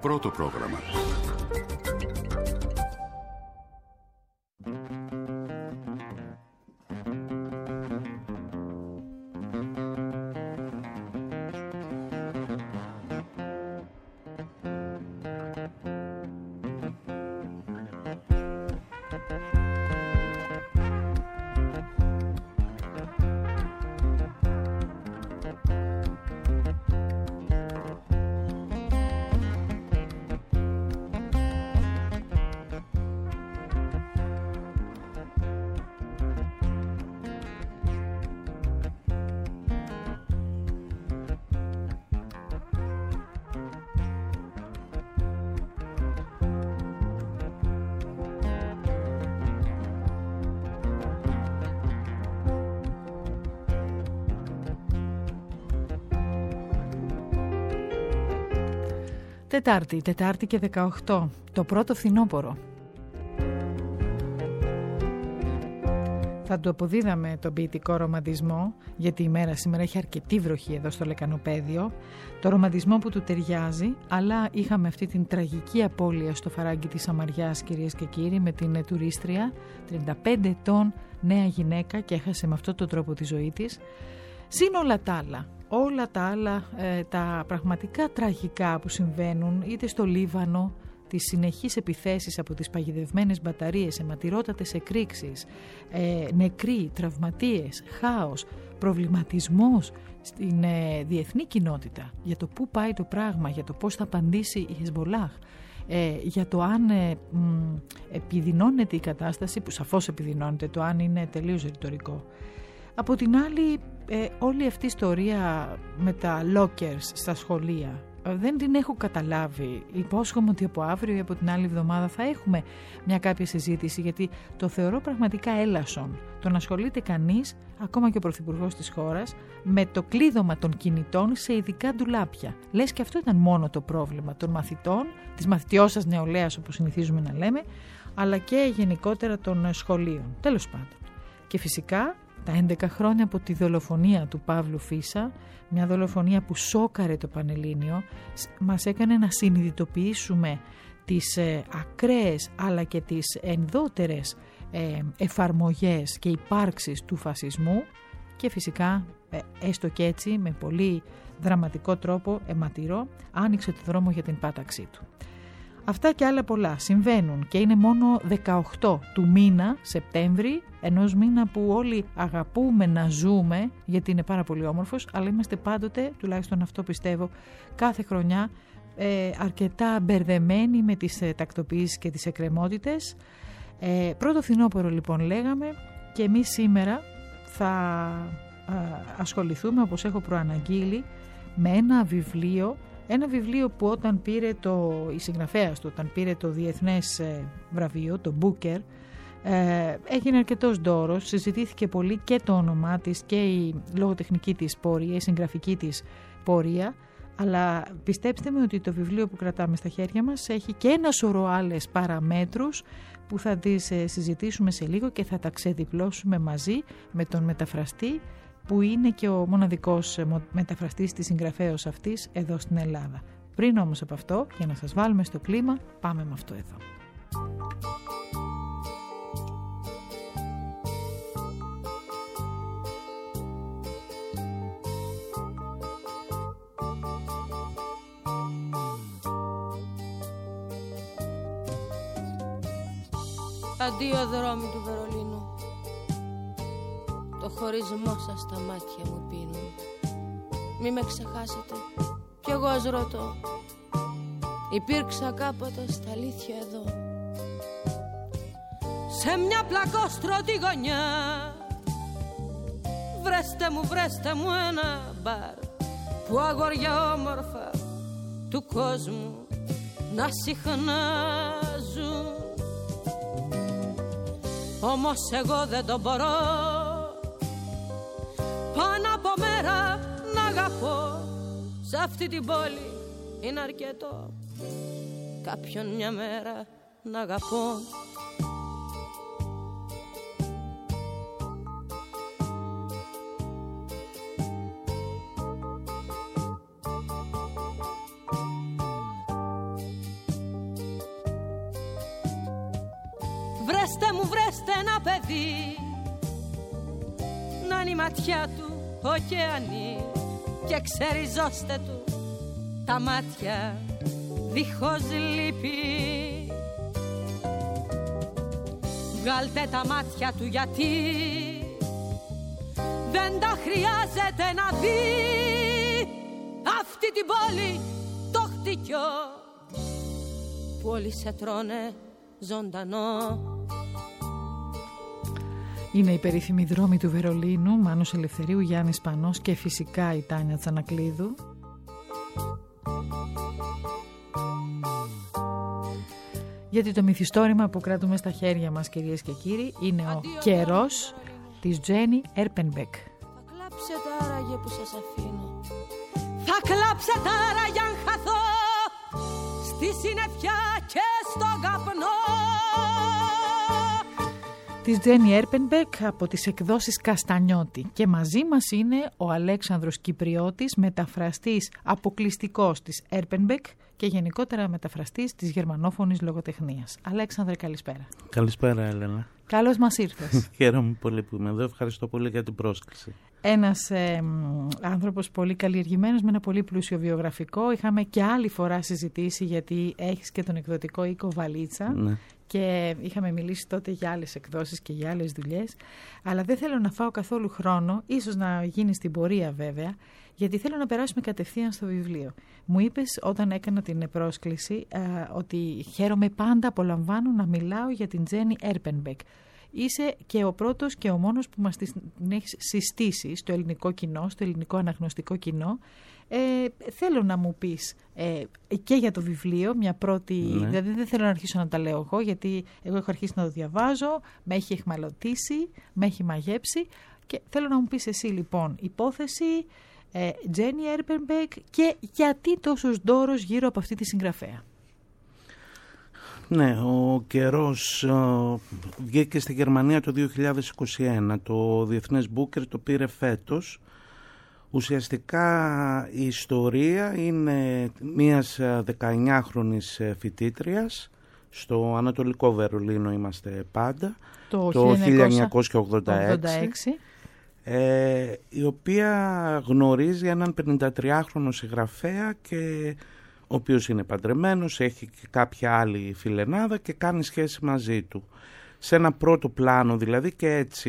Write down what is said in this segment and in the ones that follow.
Πρώτο πρόγραμμα. Τετάρτη και 18, το πρώτο φθινόπωρο. Θα του αποδίδαμε τον ποιητικό ρομαντισμό, γιατί η μέρα σήμερα έχει αρκετή βροχή εδώ στο Λεκανοπαίδιο, το ρομαντισμό που του ταιριάζει, αλλά είχαμε αυτή την τραγική απώλεια στο φαράγγι της Σαμαριάς, κυρίες και κύριοι, με την τουρίστρια, 35 ετών νέα γυναίκα, και έχασε με αυτόν τον τρόπο τη ζωή της. Συν όλα τα άλλα, τα πραγματικά τραγικά που συμβαίνουν είτε στο Λίβανο, τις συνεχείς επιθέσεις από τις παγιδευμένες μπαταρίες, αιματηρότατες εκρήξεις, νεκροί, τραυματίες, χάος, προβληματισμός στην διεθνή κοινότητα για το πού πάει το πράγμα, για το πώς θα απαντήσει η Χεσμολάχ, για το αν επιδεινώνεται η κατάσταση, που σαφώς επιδεινώνεται, το αν είναι τελείως ρητορικό. Από την άλλη, όλη αυτή η ιστορία με τα lockers στα σχολεία δεν την έχω καταλάβει. Υπόσχομαι ότι από αύριο ή από την άλλη εβδομάδα θα έχουμε μια κάποια συζήτηση, γιατί το θεωρώ πραγματικά έλασον το να ασχολείται κανείς, ακόμα και ο πρωθυπουργός της χώρας, με το κλείδωμα των κινητών σε ειδικά ντουλάπια. Λες και αυτό ήταν μόνο το πρόβλημα των μαθητών, της μαθητιώσας νεολαίας όπως συνηθίζουμε να λέμε, αλλά και γενικότερα των σχολείων. Τέλος πάντων. Και φυσικά τα 11 χρόνια από τη δολοφονία του Παύλου Φίσα, μια δολοφονία που σόκαρε το Πανελλήνιο, μας έκανε να συνειδητοποιήσουμε τις ακραίες αλλά και τις ενδότερες εφαρμογές και υπάρξεις του φασισμού, και φυσικά έστω και έτσι με πολύ δραματικό τρόπο, αιματηρό, άνοιξε το δρόμο για την πάταξή του. Αυτά και άλλα πολλά συμβαίνουν και είναι μόνο 18 του μήνα, Σεπτέμβρη, ενός μήνα που όλοι αγαπούμε να ζούμε, γιατί είναι πάρα πολύ όμορφος, αλλά είμαστε πάντοτε, τουλάχιστον αυτό πιστεύω, κάθε χρονιά αρκετά μπερδεμένοι με τις τακτοποιήσεις και τις εκκρεμότητες. Πρώτο φθινόπωρο λοιπόν λέγαμε, και εμείς σήμερα θα ασχοληθούμε, όπως έχω προαναγγείλει, με ένα βιβλίο που όταν πήρε η συγγραφέας του, όταν πήρε το διεθνές βραβείο, το Booker, έγινε αρκετός ντόρος, συζητήθηκε πολύ και το όνομά της και η λογοτεχνική της πορεία, η συγγραφική της πορεία, αλλά πιστέψτε με ότι το βιβλίο που κρατάμε στα χέρια μας έχει και ένα σωρό άλλες παραμέτρους που θα τις συζητήσουμε σε λίγο και θα τα ξεδιπλώσουμε μαζί με τον μεταφραστή, που είναι και ο μοναδικός μεταφραστής της συγγραφέως αυτής εδώ στην Ελλάδα. Πριν όμως από αυτό, για να σας βάλουμε στο κλίμα, πάμε με αυτό εδώ. Αντίο δρόμοι του Βερολίνου, το χωρισμό σας στα μάτια μου πίνουν. Μη με ξεχάσετε, κι εγώ ας ρωτώ, υπήρξα κάποτε στα αλήθεια εδώ, σε μια πλακόστρωτη γωνιά. Βρέστε μου ένα μπαρ που αγόρια όμορφα του κόσμου να συχνάζουν. Όμως εγώ δεν το μπορώ πάνω από μέρα να αγαπώ. Σ' αυτή την πόλη είναι αρκετό κάποιον μια μέρα να αγαπώ. βρέστε ένα παιδί, να είναι η ματιά του ωκεανή και ξεριζώστε του τα μάτια δίχως λύπη. Βγάλτε τα μάτια του γιατί δεν τα χρειάζεται να δει αυτή την πόλη το χτυκιό που όλοι σε τρώνε ζωντανό. Είναι η περίφημη δρόμη του Βερολίνου, Μάνος Ελευθερίου, Γιάννης Πανός και φυσικά η Τάνια Τσανακλείδου. Γιατί το μυθιστόρημα που κρατούμε στα χέρια μας, κυρίες και κύριοι, είναι ο Καιρός της Τζένι Έρπενμπεκ. Θα κλάψετε άραγε που σας αφήνω, θα κλάψετε άραγε αν χαθώ στη συννεφιά και στον καπνό. Της Τζένι Έρπενμπεκ από τις εκδόσεις Καστανιώτη. Και μαζί μας είναι ο Αλέξανδρος Κυπριώτης, μεταφραστής αποκλειστικός της Έρπενμπεκ και γενικότερα μεταφραστής της γερμανόφωνης λογοτεχνίας. Αλέξανδρε, καλησπέρα. Καλησπέρα, Έλενα. Καλώς μας ήρθες. Χαίρομαι πολύ που είμαι εδώ. Ευχαριστώ πολύ για την πρόσκληση. Ένας άνθρωπος πολύ καλλιεργημένος με ένα πολύ πλούσιο βιογραφικό. Είχαμε και άλλη φορά συζητήσει γιατί έχεις και τον εκδοτικό οίκο Βαλίτσα. Ναι. Και είχαμε μιλήσει τότε για άλλες εκδόσεις και για άλλες δουλειές. Αλλά δεν θέλω να φάω καθόλου χρόνο, ίσως να γίνει στην πορεία βέβαια, γιατί θέλω να περάσουμε κατευθείαν στο βιβλίο. Μου είπες όταν έκανα την πρόσκληση ότι χαίρομαι πάντα, απολαμβάνω να μιλάω για την Τζένι Έρπενμπεκ. Είσαι και ο πρώτος και ο μόνος που μας την έχεις συστήσει στο ελληνικό κοινό, στο ελληνικό αναγνωστικό κοινό. Θέλω να μου πεις και για το βιβλίο μια πρώτη, δηλαδή δεν θέλω να αρχίσω να τα λέω εγώ, γιατί εγώ έχω αρχίσει να το διαβάζω, με έχει εχμαλωτήσει, με έχει μαγέψει και θέλω να μου πεις εσύ λοιπόν υπόθεση Τζένι Έρπενμπεκ και γιατί τόσος ντόρος γύρω από αυτή τη συγγραφέα. Ναι, ο Καιρός βγήκε στη Γερμανία το 2021, το Διεθνές Μπούκερ το πήρε φέτος. Ουσιαστικά η ιστορία είναι μιας 19χρονης φοιτήτριας, στο Ανατολικό Βερολίνο είμαστε πάντα, το 1986, η οποία γνωρίζει έναν 53χρονο συγγραφέα και ο οποίος είναι παντρεμένος, έχει και κάποια άλλη φιλενάδα και κάνει σχέση μαζί του. Σε ένα πρώτο πλάνο δηλαδή, και έτσι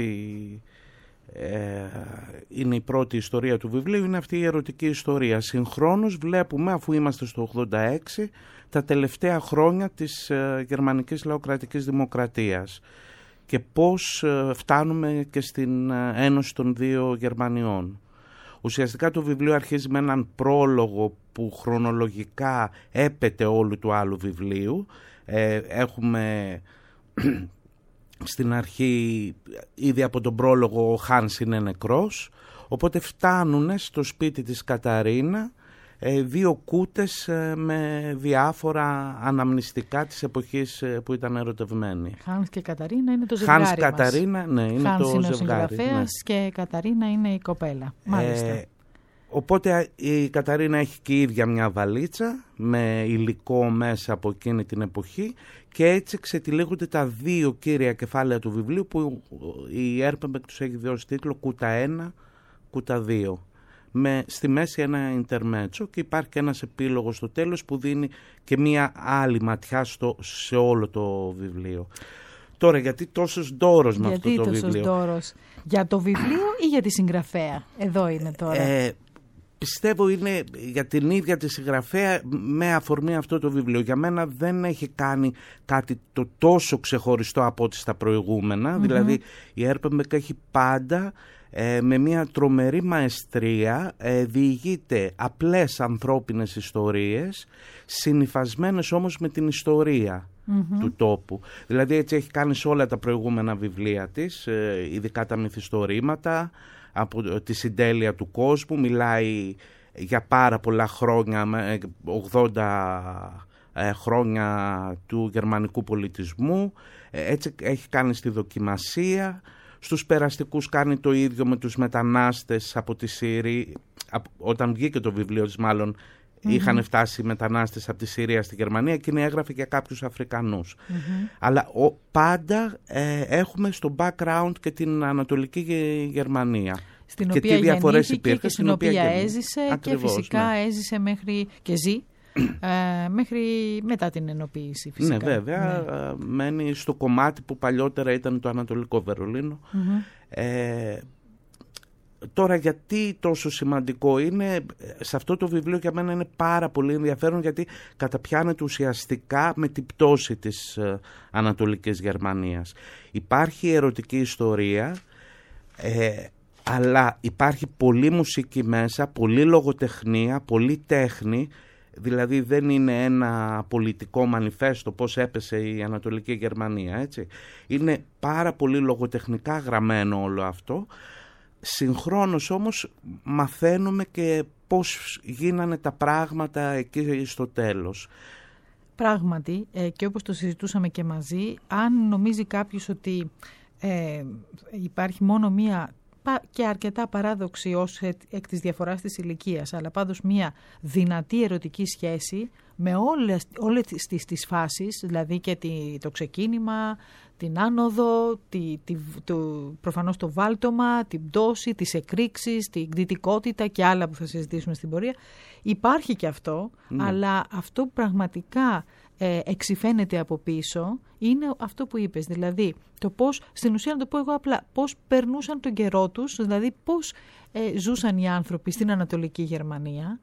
είναι η πρώτη ιστορία του βιβλίου, είναι αυτή η ερωτική ιστορία. Συγχρόνως βλέπουμε, αφού είμαστε στο 86, τα τελευταία χρόνια της γερμανικής λαοκρατικής δημοκρατίας και πώς φτάνουμε και στην ένωση των δύο Γερμανιών. Ουσιαστικά το βιβλίο αρχίζει με έναν πρόλογο που χρονολογικά έπεται όλου του άλλου βιβλίου. Έχουμε στην αρχή, ήδη από τον πρόλογο, ο Χάνς είναι νεκρός, οπότε φτάνουν στο σπίτι της Καταρίνα δύο κούτες με διάφορα αναμνηστικά της εποχής που ήταν ερωτευμένοι. Χάνς και Καταρίνα είναι το ζευγάρι μας. Χάνς Καταρίνα, ναι, είναι Χάνς το είναι ζευγάρι. Ο συγγραφέας, ναι. Και Καταρίνα είναι η κοπέλα. Μάλιστα. Οπότε η Καταρίνα έχει και η ίδια μια βαλίτσα με υλικό μέσα από εκείνη την εποχή και έτσι ξετυλίγονται τα δύο κύρια κεφάλαια του βιβλίου που η Έρπενμπεκ τους έχει δώσει τίτλο Κούτα 1, Κούτα 2. Στη μέση ένα ιντερμέτσο και υπάρχει και ένας επίλογος στο τέλος που δίνει και μια άλλη ματιά σε όλο το βιβλίο. Τώρα, γιατί τόσος ντόρος με αυτό το βιβλίο? Γιατί τόσος ντόρος? Για το βιβλίο ή για τη συγγραφέα? Εδώ είναι τώρα. Πιστεύω είναι για την ίδια τη συγγραφέα με αφορμή αυτό το βιβλίο. Για μένα δεν έχει κάνει κάτι το τόσο ξεχωριστό από ό,τι στα προηγούμενα. Δηλαδή η Έρπενμπεκ έχει πάντα με μια τρομερή μαεστρία διηγείται απλές ανθρώπινες ιστορίες, συνυφασμένες όμως με την ιστορία του τόπου. Δηλαδή έτσι έχει κάνει σε όλα τα προηγούμενα βιβλία της, ειδικά τα μυθιστορήματα, από τη συντέλεια του κόσμου, μιλάει για πάρα πολλά χρόνια, 80 χρόνια του γερμανικού πολιτισμού, έτσι έχει κάνει στη δοκιμασία. Στους περαστικούς κάνει το ίδιο με τους μετανάστες από τη Συρία, όταν βγήκε το βιβλίο της μάλλον, είχαν φτάσει οι μετανάστες από τη Συρία στη Γερμανία, εκείνη έγραφε για κάποιους Αφρικανούς. Αλλά πάντα έχουμε στο background και την Ανατολική Γερμανία. Στην και οποία τι διαφορές γεννήθηκε υπήρχαν, και στην οποία έζησε. Ακριβώς, και φυσικά έζησε μέχρι και ζει μέχρι μετά την ενοποίηση φυσικά. Ναι, βέβαια, μένει στο κομμάτι που παλιότερα ήταν το Ανατολικό Βερολίνο. Τώρα, γιατί τόσο σημαντικό είναι, σε αυτό το βιβλίο για μένα είναι πάρα πολύ ενδιαφέρον, γιατί καταπιάνεται ουσιαστικά με την πτώση της Ανατολικής Γερμανίας. Υπάρχει ερωτική ιστορία, αλλά υπάρχει πολλή μουσική μέσα, πολλή λογοτεχνία, πολλή τέχνη. Δηλαδή δεν είναι ένα πολιτικό μανιφέστο πώς έπεσε η Ανατολική Γερμανία, έτσι. Είναι πάρα πολύ λογοτεχνικά γραμμένο όλο αυτό. Συγχρόνως όμως μαθαίνουμε και πώς γίνανε τα πράγματα εκεί στο τέλος. Πράγματι, και όπως το συζητούσαμε και μαζί, αν νομίζει κάποιος ότι υπάρχει μόνο μία και αρκετά παράδοξη ως εκ της διαφοράς της ηλικίας, αλλά πάντως μια δυνατή ερωτική σχέση με όλες τις φάσεις, δηλαδή και το ξεκίνημα, την άνοδο, προφανώς το βάλτομα, την πτώση, τις εκρήξεις, την κτητικότητα και άλλα που θα συζητήσουμε στην πορεία. Υπάρχει και αυτό, αλλά αυτό που πραγματικά εξυφαίνεται από πίσω είναι αυτό που είπες, δηλαδή το πώς, στην ουσία να το πω εγώ απλά, πώς περνούσαν τον καιρό τους, δηλαδή πώς ζούσαν οι άνθρωποι στην Ανατολική Γερμανία,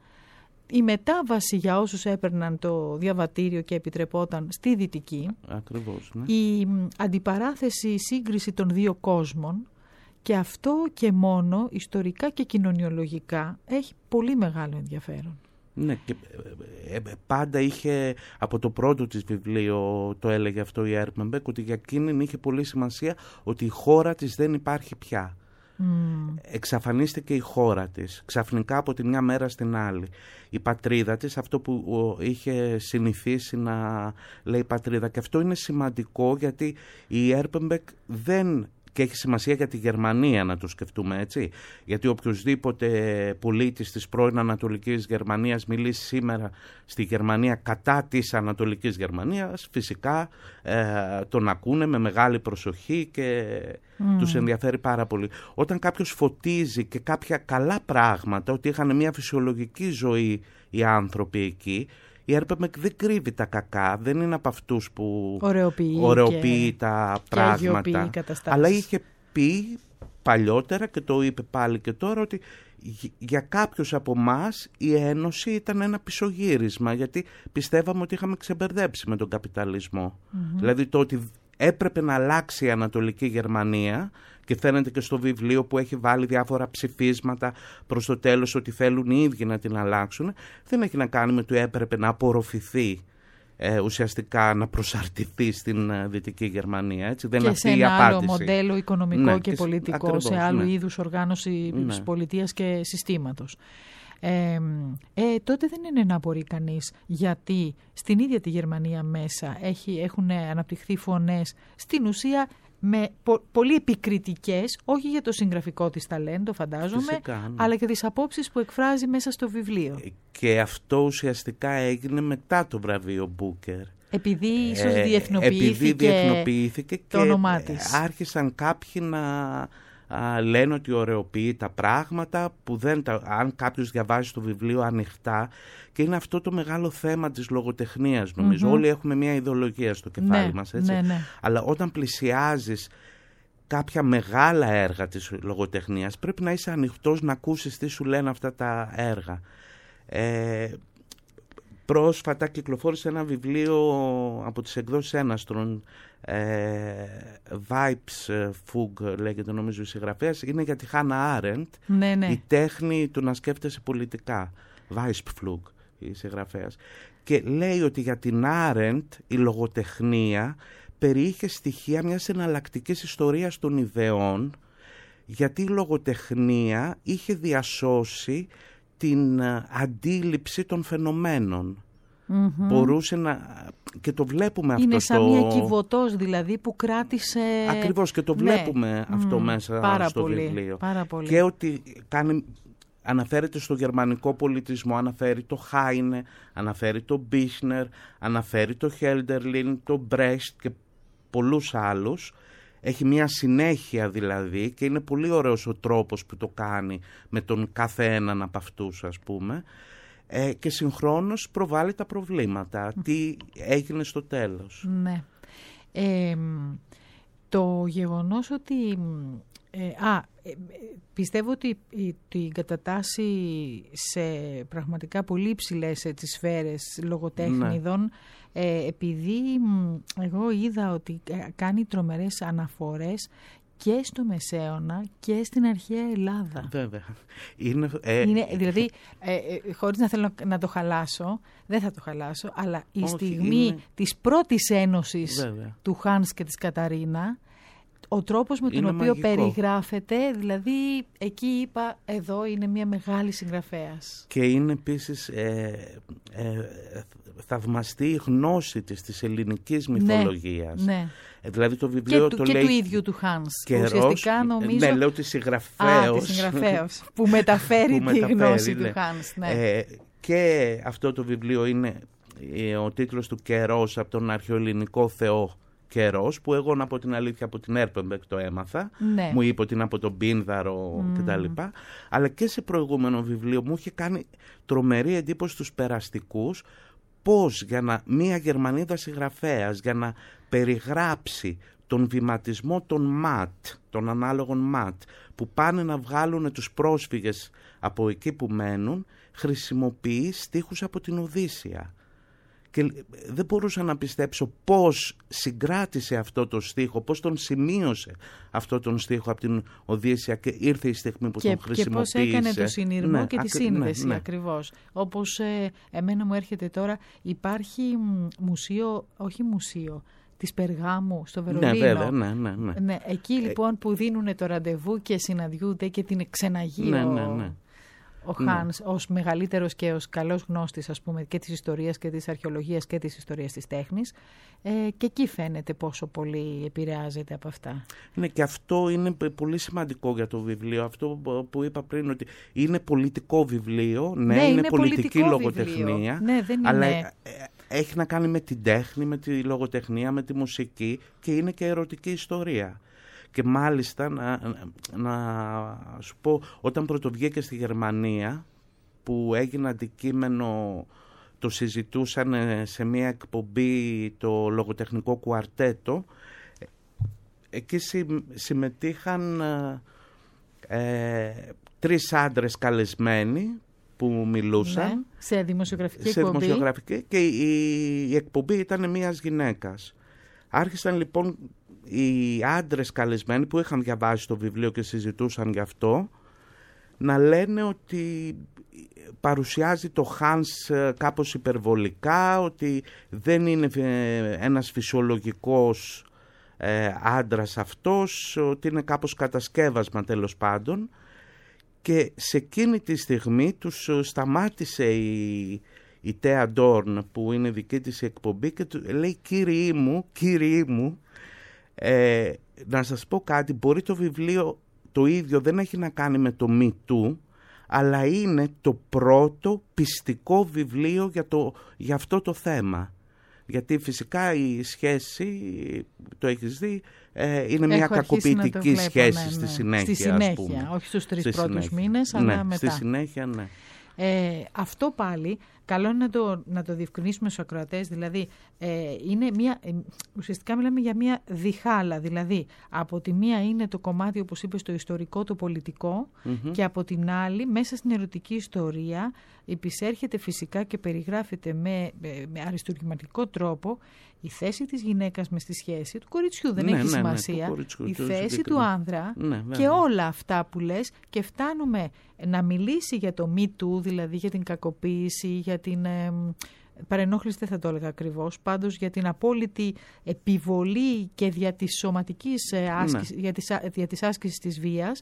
η μετάβαση για όσους έπαιρναν το διαβατήριο και επιτρεπόταν στη Δυτική. Ακριβώς, ναι. Η αντιπαράθεση, η σύγκριση των δύο κόσμων, και αυτό και μόνο ιστορικά και κοινωνιολογικά έχει πολύ μεγάλο ενδιαφέρον. Ναι, και πάντα είχε, από το πρώτο της βιβλίο το έλεγε αυτό η Έρπενμπεκ, ότι για εκείνη είχε πολύ σημασία ότι η χώρα της δεν υπάρχει πια. Εξαφανίστηκε η χώρα της ξαφνικά από τη μια μέρα στην άλλη. Η πατρίδα της, αυτό που είχε συνηθίσει να λέει πατρίδα, και αυτό είναι σημαντικό, γιατί η Έρπενμπεκ δεν... Και έχει σημασία για τη Γερμανία να το σκεφτούμε, έτσι. Γιατί οποιοσδήποτε πολίτης της πρώην Ανατολικής Γερμανίας μιλήσει σήμερα στη Γερμανία κατά της Ανατολικής Γερμανίας, φυσικά τον ακούνε με μεγάλη προσοχή και τους ενδιαφέρει πάρα πολύ. Όταν κάποιος φωτίζει και κάποια καλά πράγματα, ότι είχαν μια φυσιολογική ζωή οι άνθρωποι εκεί, η Έρπενμπεκ δεν κρύβει τα κακά, δεν είναι από αυτούς που ωρεοποιεί τα πράγματα, αλλά είχε πει παλιότερα και το είπε πάλι και τώρα, ότι για κάποιους από εμάς η Ένωση ήταν ένα πισωγύρισμα, γιατί πιστεύαμε ότι είχαμε ξεμπερδέψει με τον καπιταλισμό. Δηλαδή το ότι έπρεπε να αλλάξει η Ανατολική Γερμανία, και φαίνεται και στο βιβλίο που έχει βάλει διάφορα ψηφίσματα προς το τέλος ότι θέλουν οι ίδιοι να την αλλάξουν, δεν έχει να κάνει με ότι έπρεπε να απορροφηθεί, ουσιαστικά να προσαρτηθεί στην Δυτική Γερμανία. Έτσι. Δεν και αυτή σε η ένα απάντηση. άλλο μοντέλο οικονομικό και πολιτικό, ακριβώς, σε άλλου είδους οργάνωση πολιτείας και συστήματος. Τότε δεν είναι να μπορεί κανείς, γιατί στην ίδια τη Γερμανία μέσα έχουν αναπτυχθεί φωνές στην ουσία με πολύ επικριτικές, όχι για το συγγραφικό της ταλέντο φαντάζομαι, φυσικά, αλλά και τις απόψεις που εκφράζει μέσα στο βιβλίο. Και αυτό ουσιαστικά έγινε μετά το βραβείο Μπούκερ. Επειδή ίσως διεθνοποιήθηκε το όνομά της. Άρχισαν κάποιοι να λένε ότι ωρεοποιεί τα πράγματα, που αν κάποιος διαβάζει το βιβλίο ανοιχτά, και είναι αυτό το μεγάλο θέμα της λογοτεχνίας, νομίζω. Όλοι έχουμε μια ιδεολογία στο κεφάλι μας, έτσι. Ναι. Αλλά όταν πλησιάζεις κάποια μεγάλα έργα της λογοτεχνίας, πρέπει να είσαι ανοιχτός να ακούσεις τι σου λένε αυτά τα έργα. Πρόσφατα κυκλοφόρησε ένα βιβλίο από τις εκδόσεις Έναστρον, Vibes Fug λέγεται νομίζω η συγγραφέας, είναι για τη Χάνα Άρεντ, η τέχνη του να σκέφτεσαι πολιτικά. Weisspflug η συγγραφέας. Και λέει ότι για την Άρεντ η λογοτεχνία περιείχε στοιχεία μιας εναλλακτικής ιστορίας των ιδεών, γιατί η λογοτεχνία είχε διασώσει την αντίληψη των φαινομένων. Μπορούσε να... Και το βλέπουμε αυτό. Είναι σαν μια κυβωτός δηλαδή που κράτησε... Ακριβώς, και το βλέπουμε αυτό μέσα πάρα στο πολύ, βιβλίο. Πάρα πολύ. Και ότι κάνει αναφέρεται στο γερμανικό πολιτισμό, αναφέρει το Χάινε, αναφέρει το Μπίσνερ, αναφέρει το Χέλντερλιν, το Μπρέστ και πολλούς άλλους. Έχει μια συνέχεια δηλαδή και είναι πολύ ωραίος ο τρόπος που το κάνει με τον κάθε έναν από αυτούς, ας πούμε, και συγχρόνως προβάλλει τα προβλήματα, τι έγινε στο τέλος. Ναι. Το γεγονός ότι... πιστεύω ότι την κατατάσσει σε πραγματικά πολύ υψηλές σφαίρες λογοτέχνηδων, επειδή εγώ είδα ότι κάνει τρομερές αναφορές και στο Μεσαίωνα και στην αρχαία Ελλάδα. Βέβαια. Δηλαδή, χωρίς να θέλω να το χαλάσω, δεν θα το χαλάσω, αλλά η στιγμή της πρώτης ένωσης του Χάνς και της Καταρίνα, ο τρόπος με τον οποίο περιγράφεται, δηλαδή εκεί είπα, εδώ είναι μια μεγάλη συγγραφέας. Και είναι επίσης θαυμαστή η γνώση της ελληνικής μυθολογίας. Ναι. Δηλαδή το βιβλίο και το και λέει... του ίδιου του Χάνς. Ουσιαστικά νομίζω... Ναι, λέω τη συγγραφέως. Που μεταφέρει τη γνώση του Χάνς. Ναι. Και αυτό το βιβλίο είναι ο τίτλος του «Καιρός» από τον αρχαιοελληνικό θεό Καιρός, που εγώ να πω την αλήθεια από την Έρπεμπεκ το έμαθα. Ναι. Μου είπε ότι είναι από τον Πίνδαρο κτλ. Αλλά και σε προηγούμενο βιβλίο μου είχε κάνει τρομερή εντύπωση στους περαστικούς πώς μία Γερμανίδα συγγραφέας για να περιγράψει τον βηματισμό των ΜΑΤ, των ανάλογων ΜΑΤ, που πάνε να βγάλουν τους πρόσφυγες από εκεί που μένουν, χρησιμοποιεί στίχους από την Οδύσσεια. Και δεν μπορούσα να πιστέψω πώς συγκράτησε αυτό το στίχο, πώς τον σημείωσε αυτό τον στίχο από την Οδύσσεια και ήρθε η στιγμή που τον χρησιμοποίησε. Και πώς έκανε το συνειρμό και τη σύνδεση ακριβώς. Όπως εμένα μου έρχεται τώρα, υπάρχει μουσείο της Περγάμου στο Βερολίνο. Ναι, βέβαια, ναι. Εκεί λοιπόν που δίνουν το ραντεβού και συναντιούνται και την ξεναγεί ο Χάνς ως μεγαλύτερος και ως καλός γνώστης, ας πούμε, και της ιστορίας και της αρχαιολογίας και της ιστορίας της τέχνης, και εκεί φαίνεται πόσο πολύ επηρεάζεται από αυτά. Ναι, και αυτό είναι πολύ σημαντικό για το βιβλίο. Αυτό που είπα πριν, ότι είναι πολιτικό βιβλίο, είναι πολιτική λογοτεχνία, αλλά έχει να κάνει με την τέχνη, με τη λογοτεχνία, με τη μουσική και είναι και ερωτική ιστορία. Και μάλιστα να σου πω, όταν πρωτοβγήκε στη Γερμανία, που έγινε αντικείμενο, το συζητούσαν σε μια εκπομπή το λογοτεχνικό κουαρτέτο, εκεί συμμετείχαν 3 άντρες καλεσμένοι που μιλούσαν. Σε δημοσιογραφική εκπομπή. Και η εκπομπή ήταν μιας γυναίκας. Άρχισαν λοιπόν οι άντρες καλεσμένοι που είχαν διαβάσει το βιβλίο και συζητούσαν γι' αυτό να λένε ότι παρουσιάζει το Χάνς κάπως υπερβολικά, ότι δεν είναι ένας φυσιολογικός άντρας αυτός, ότι είναι κάπως κατασκεύασμα τέλος πάντων. Και σε εκείνη τη στιγμή τους σταμάτησε η Τέα Ντόρν, που είναι δική της εκπομπή, και λέει κύριοι μου, να σας πω κάτι, μπορεί το βιβλίο το ίδιο δεν έχει να κάνει με το Me Too, αλλά είναι το πρώτο πιστικό βιβλίο για αυτό το θέμα. Γιατί φυσικά η σχέση, το έχεις δει, είναι μια κακοποιητική σχέση στη συνέχεια. Στη συνέχεια, όχι στους 3 πρώτους μήνες, αλλά μετά. Στη συνέχεια, ναι. Αυτό πάλι, καλό είναι να το διευκρινίσουμε στους ακροατές, δηλαδή είναι ουσιαστικά μιλάμε για μια διχάλα, δηλαδή από τη μία είναι το κομμάτι, όπως είπες, το ιστορικό, το πολιτικό, και από την άλλη μέσα στην ερωτική ιστορία επισέρχεται φυσικά και περιγράφεται με αριστουργηματικό τρόπο η θέση της γυναίκας μες στη σχέση, του κοριτσιού δεν έχει σημασία, η θέση του άνδρα και όλα αυτά που λες, και φτάνουμε να μιλήσει για το Me Too, δηλαδή για την κακοποίηση, για την παρενόχληση, δεν θα το έλεγα ακριβώς, πάντως για την απόλυτη επιβολή και δια της σωματικής άσκησης, δια της άσκησης της βίας,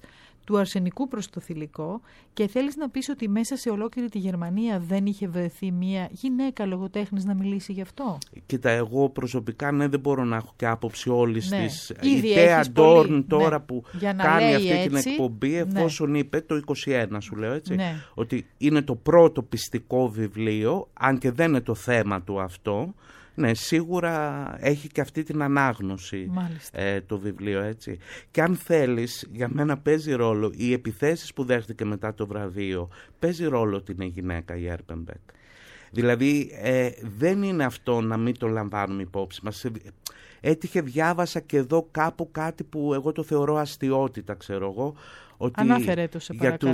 του αρσενικού προς το θηλυκό, και θέλεις να πεις ότι μέσα σε ολόκληρη τη Γερμανία δεν είχε βρεθεί μία γυναίκα λογοτέχνης να μιλήσει γι' αυτό? Κοίτα, εγώ προσωπικά δεν μπορώ να έχω και άποψη όλης της. Ήδη η Τέα Ντόρν τώρα, ναι, που κάνει αυτή την εκπομπή, εφόσον είπε το 21, σου λέω έτσι, ότι είναι το πρώτο πιστικό βιβλίο, αν και δεν είναι το θέμα του αυτό, ναι, σίγουρα έχει και αυτή την ανάγνωση το βιβλίο, έτσι. Και αν θέλεις, για μένα παίζει ρόλο, οι επιθέσεις που δέχτηκε μετά το βραβείο, παίζει ρόλο ότι είναι γυναίκα η Έρπενμπεκ. Δηλαδή δεν είναι αυτό να μην το λαμβάνουμε υπόψη μας. Έτυχε, διάβασα και εδώ κάπου κάτι που εγώ το θεωρώ αστιότητα, ξέρω εγώ, ότι ανάφερε το, σε παρακαλώ.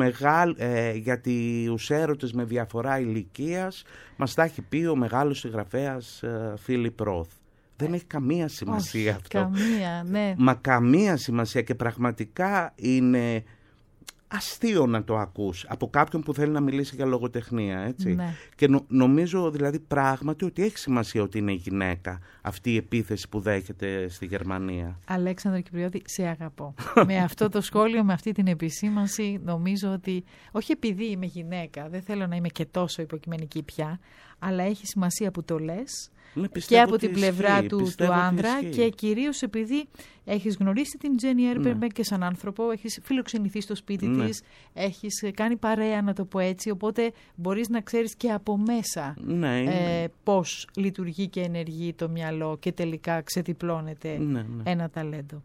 Για τους έρωτες με διαφορά ηλικίας μας τα έχει πει ο μεγάλος συγγραφέας Φίλιπ Ρόθ. Δεν έχει καμία σημασία αυτό. Καμία, ναι. Μα καμία σημασία, και πραγματικά είναι αστείο να το ακούς από κάποιον που θέλει να μιλήσει για λογοτεχνία, έτσι. Ναι. Και νομίζω δηλαδή πράγματι ότι έχει σημασία ότι είναι γυναίκα αυτή η επίθεση που δέχεται στη Γερμανία. Αλέξανδρο Κυπριώτη, σε αγαπώ. Με αυτό το σχόλιο, με αυτή την επισήμανση, νομίζω ότι, όχι επειδή είμαι γυναίκα, δεν θέλω να είμαι και τόσο υποκειμενική πια, αλλά έχει σημασία που το λες. Και από την πλευρά του άνδρα, και κυρίως επειδή έχεις γνωρίσει την Τζένι Έρπενμπεκ και σαν άνθρωπο, έχεις φιλοξενηθεί στο σπίτι της, έχεις κάνει παρέα, να το πω έτσι, οπότε μπορείς να ξέρεις και από μέσα πώς λειτουργεί και ενεργεί το μυαλό και τελικά ξεδιπλώνεται ένα ταλέντο.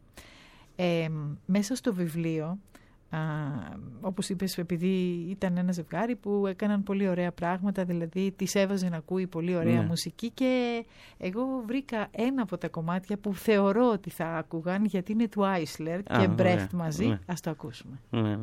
Μέσα στο βιβλίο, όπως είπες, επειδή ήταν ένα ζευγάρι που έκαναν πολύ ωραία πράγματα, δηλαδή τις έβαζε να ακούει πολύ ωραία μουσική, και εγώ βρήκα ένα από τα κομμάτια που θεωρώ ότι θα άκουγαν, γιατί είναι του Άισλερ και Μπρέχτ μαζί. Ας το ακούσουμε.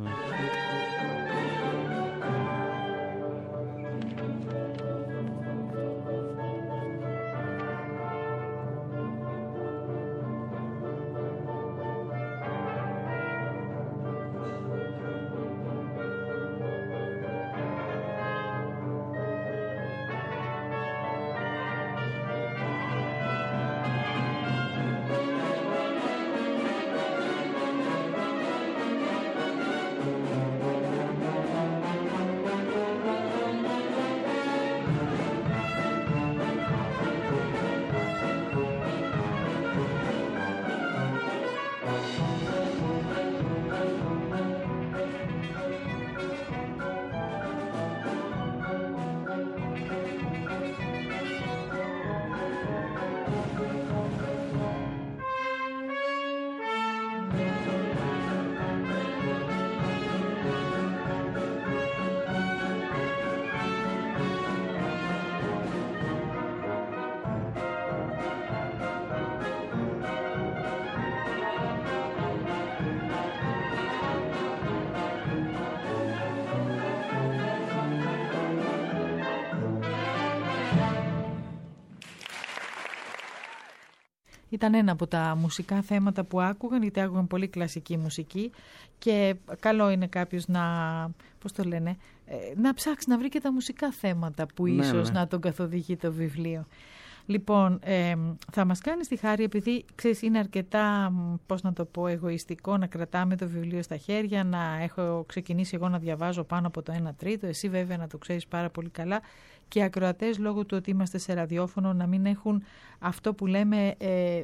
Ήταν ένα από τα μουσικά θέματα που άκουγαν, γιατί άκουγαν πολύ κλασική μουσική, και καλό είναι κάποιος να, πώς το λένε, να ψάξει να βρει και τα μουσικά θέματα που ίσως να τον καθοδηγεί το βιβλίο. Λοιπόν, θα μας κάνεις τη χάρη, επειδή ξέρεις, είναι αρκετά, πώς να το πω, εγωιστικό να κρατάμε το βιβλίο στα χέρια, να έχω ξεκινήσει εγώ να διαβάζω πάνω από το 1/3, εσύ βέβαια να το ξέρεις πάρα πολύ καλά, και οι ακροατές, λόγω του ότι είμαστε σε ραδιόφωνο, να μην έχουν αυτό που λέμε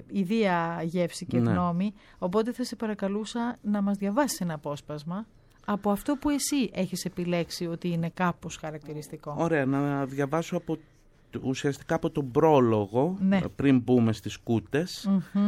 ιδία γεύση και γνώμη. Οπότε θα σε παρακαλούσα να μας διαβάσεις ένα απόσπασμα από αυτό που εσύ έχεις επιλέξει ότι είναι κάπως χαρακτηριστικό. Ωραία, να διαβάσω ουσιαστικά από τον πρόλογο, πριν μπούμε στις κούτες,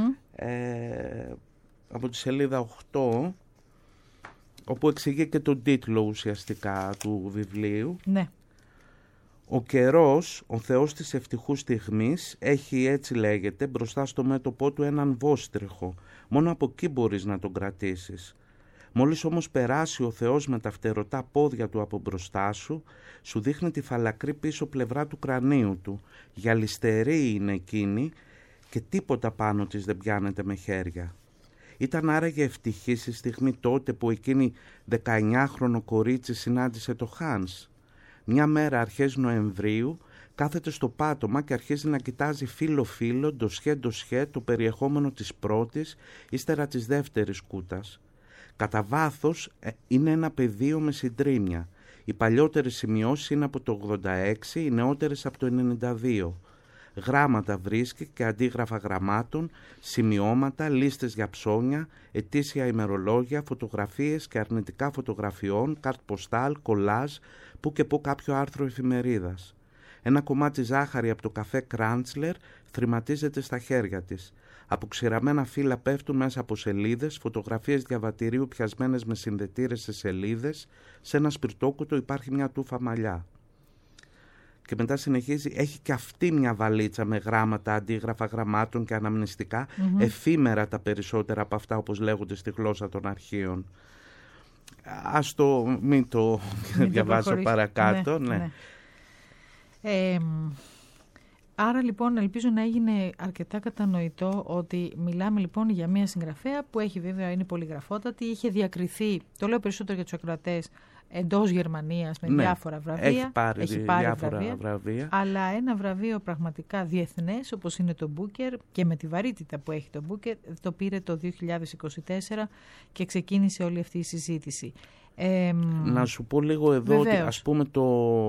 από τη σελίδα 8, όπου εξηγεί και τον τίτλο ουσιαστικά του βιβλίου. Ναι. Ο καιρός, ο Θεός της ευτυχούς στιγμής, έχει, έτσι λέγεται, μπροστά στο μέτωπό του έναν βόστριχο. Μόνο από εκεί μπορείς να τον κρατήσεις. Μόλις όμως περάσει ο Θεός με τα φτερωτά πόδια του από μπροστά σου, σου δείχνει τη φαλακρή πίσω πλευρά του κρανίου του. Γυαλιστερή είναι εκείνη και τίποτα πάνω της δεν πιάνεται με χέρια. Ήταν άραγε ευτυχής η στιγμή τότε που εκείνη 19χρονο κορίτσι συνάντησε το Χάνς. Μια μέρα αρχές Νοεμβρίου κάθεται στο πάτωμα και αρχίζει να κοιτάζει φύλλο-φύλλο, ντοσιέ-ντοσιέ το περιεχόμενο της πρώτης, ύστερα της δεύτερης κούτας. Κατά βάθος είναι ένα πεδίο με συντρίμμια. Οι παλιότερες σημειώσεις είναι από το 86, οι νεότερες από το 92. Γράμματα βρίσκει και αντίγραφα γραμμάτων, σημειώματα, λίστες για ψώνια, ετήσια ημερολόγια, φωτογραφίες και αρνητικά φωτογραφιών, καρτ ποστάλ, κολάζ, που και που κάποιο άρθρο εφημερίδας. Ένα κομμάτι ζάχαρη από το καφέ Κράντσλερ θρηματίζεται στα χέρια της. Αποξηραμένα φύλλα πέφτουν μέσα από σελίδες, φωτογραφίες διαβατηρίου πιασμένες με συνδετήρες σε σελίδες, σε ένα σπιρτόκουτο υπάρχει μια τούφα μαλλιά. Και μετά συνεχίζει, έχει και αυτή μια βαλίτσα με γράμματα, αντίγραφα γραμμάτων και αναμνηστικά, εφήμερα τα περισσότερα από αυτά όπως λέγονται στη γλώσσα των αρχείων. Ας το μην το διαβάσω παρακάτω. Ναι. Άρα λοιπόν ελπίζω να έγινε αρκετά κατανοητό ότι μιλάμε λοιπόν για μια συγγραφέα που έχει βέβαια, είναι πολυγραφότατη, είχε διακριθεί, το λέω περισσότερο για τους ακροατές, εντός Γερμανίας με διάφορα βραβεία. Έχει πάρει διάφορα βραβεία. Αλλά ένα βραβείο πραγματικά διεθνές όπως είναι το Booker και με τη βαρύτητα που έχει το Booker το πήρε το 2024 και ξεκίνησε όλη αυτή η συζήτηση. Να σου πω λίγο εδώ ότι ας πούμε το